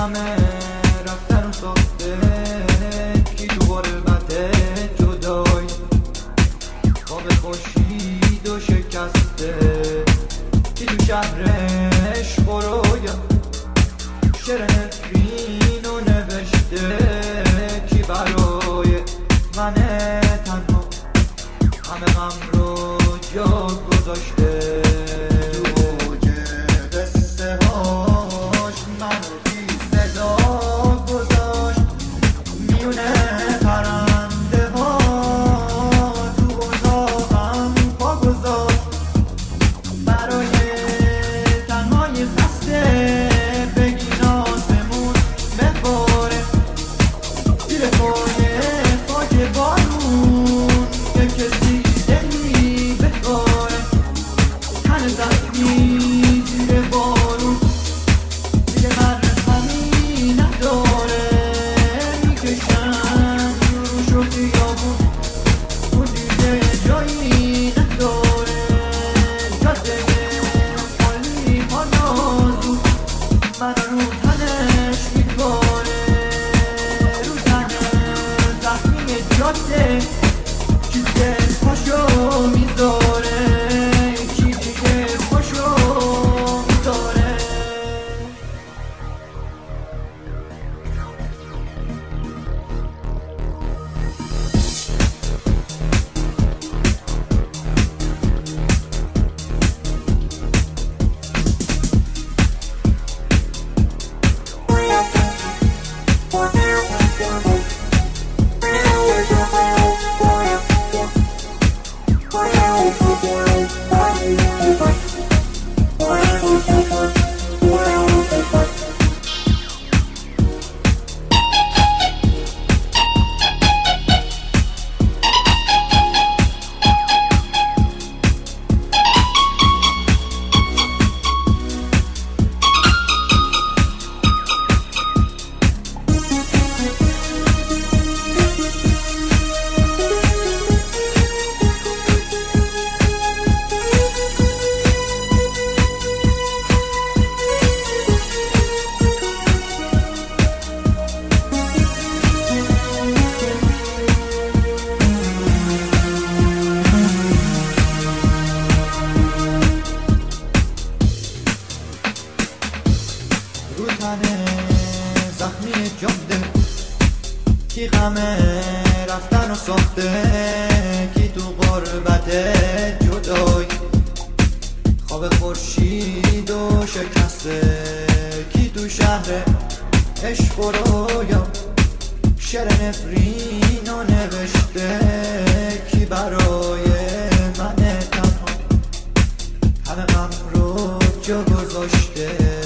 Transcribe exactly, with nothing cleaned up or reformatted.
همه رفتن و ساخته کی تو غربت جدایی خواب خورشید و شکسته کی تو شهرش خرویا شعر نفرین و نوشته کی برای من تنها همه غم رو جا گذاشته تو اوج قصه هاش منو بی صدا گذاشت میونه پرنده ها تو اتاقم پا گذاشت برای تنهای خسته بگین آسمون بباره زیر پای خاک بارون یه کسی دلی بخوره تن زخمی زیر بارون دیگه مرهمی نداره میکشن روش و خیابون اون دیگه جایی نداره جاده خالی ها نازون من رو تنش میکاره رو تن زخمی جاده چیزه پاشو میذاره کی دیگه پاشو میذاره رو تن زخمی جاده کی غمه رفتن و ساخته کی تو غربت جدایی خواب خورشید و شکسته کی تو شهر عشق و رویا شعر نفرین و نوشته کی برای من تنها همه غم رو جا گذاشته